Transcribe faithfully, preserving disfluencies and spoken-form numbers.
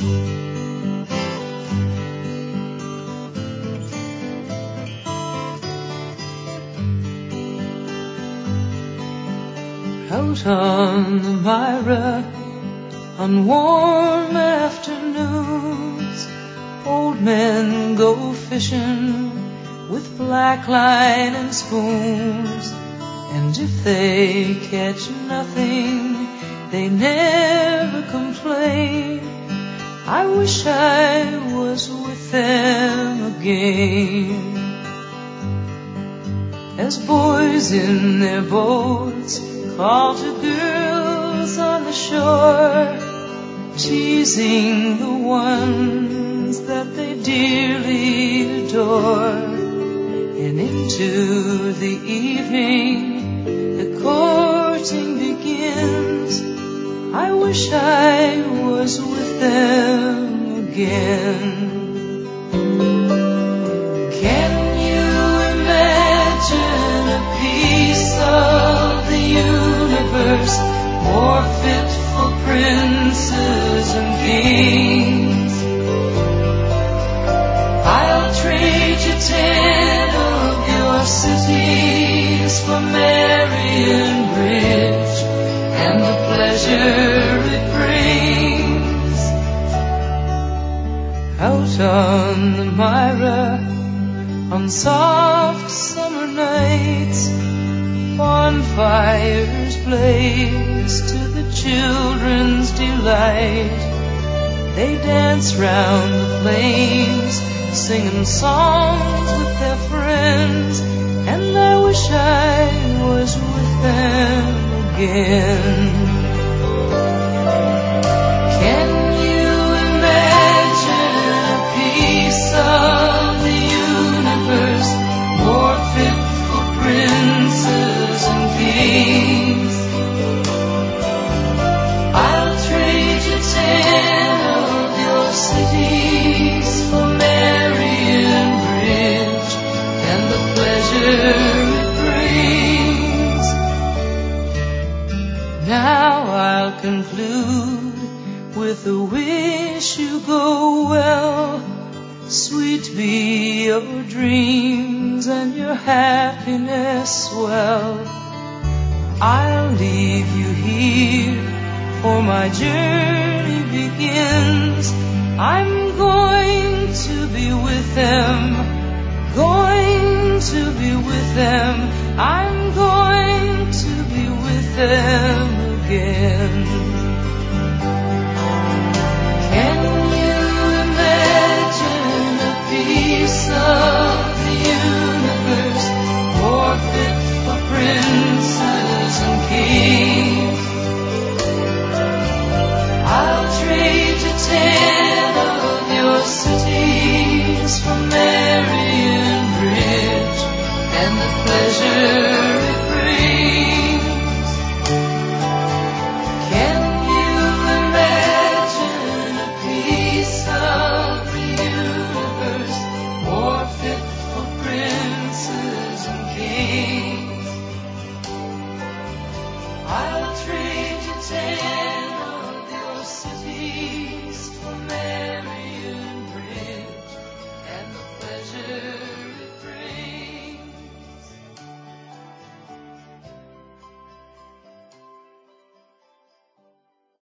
Out on the Myra, on warm afternoons, old men go fishing with black line and spoons. And if they catch nothing, they never complain. I wish I was with them again. As boys in their boats call to girls on the shore, teasing the ones that they dearly adore. And into the evening the courting begins. I wish I was with them again. Can you imagine a piece of the universe more fit for princes and kings? I'll trade you ten of your cities for Marion Bridge and the pleasure it brings. Out on the Myra, on soft summer nights, bonfires blaze to the children's delight. They dance round the flames, singing songs with their friends, and I wish I was with them again. Can you imagine a piece of the universe more fit for princes and kings? I'll trade you ten of your cities for Marion Bridge and the pleasure it brings. Now I'll conclude with a wish you go well. Sweet be your dreams and your happiness well. I'll leave you here, for my journey begins. I'm going to be with them, going to be with them. I'm going to be with them again. Can you imagine a piece of the universe more fit for princes and kings? I'll trade you ten of your cities for